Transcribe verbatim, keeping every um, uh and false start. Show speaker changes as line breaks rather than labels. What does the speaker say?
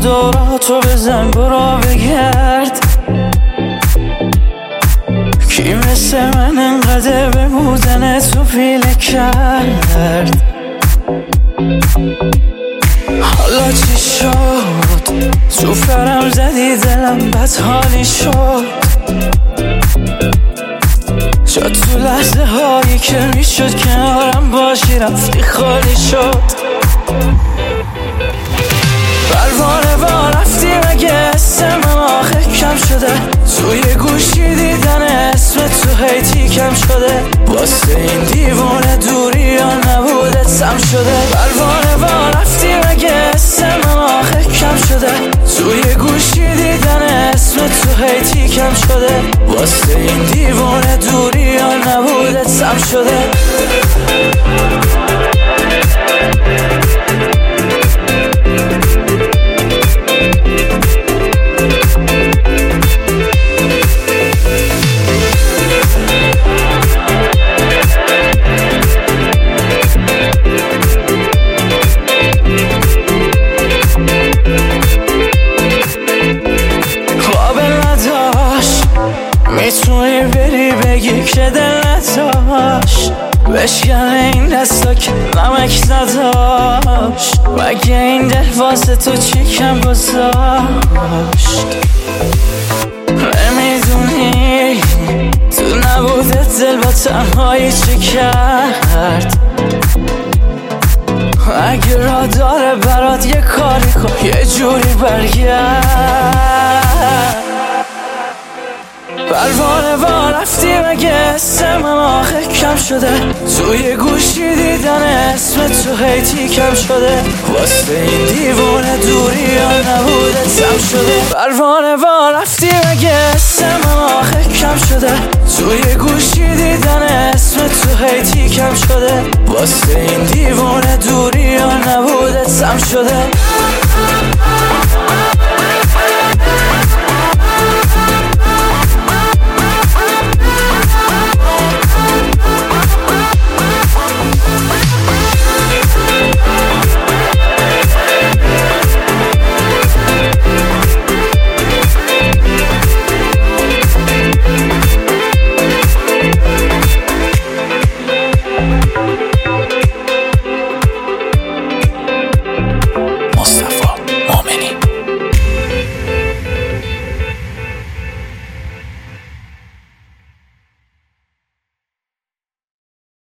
دوراتو بزن برو بگرد کی مثل من انقدر به بودن تو پیله کرد. حالا چی شد تو فرم زدی دلم بد حالی شد. شد تو لحظه هایی که میشد کنارم باشی رفتی خالی شد. پروانه با رفتی مگه اسم من آخه کم شده. توی گوشی دیدن اسم تو هیتی کم شده. واسه این دیوونه دوری یا نبوده سم شده. پروانه با رفتی مگه اسم من آخه کم شده. توی گوشی دیدن اسم تو هیتی کم شده. واسه این دیوونه دوری یا نبوده سم شده. میتونی بری بگی که دل نداشت. بشکن این دستا که نمک نداشت. مگه این دل واسه تو چی کم گذاشت. نمیدونی تو نبوده دل با تنهایی چی کرد. اگه را داره برات یه کاری کن یه جوری برگرد. پروانه با رفتی مگه اسم من آخه کم شده. توی گوشی دیدن اسم تو هیتی کم شده. واسه این دیوونه دوری یا نبوده سم شده. پروانه با رفتی مگه اسم من آخه کم شده. توی گوشی دیدن اسم تو هیتی کم شده. واسه این دیوونه دوری یا نبوده سم شده.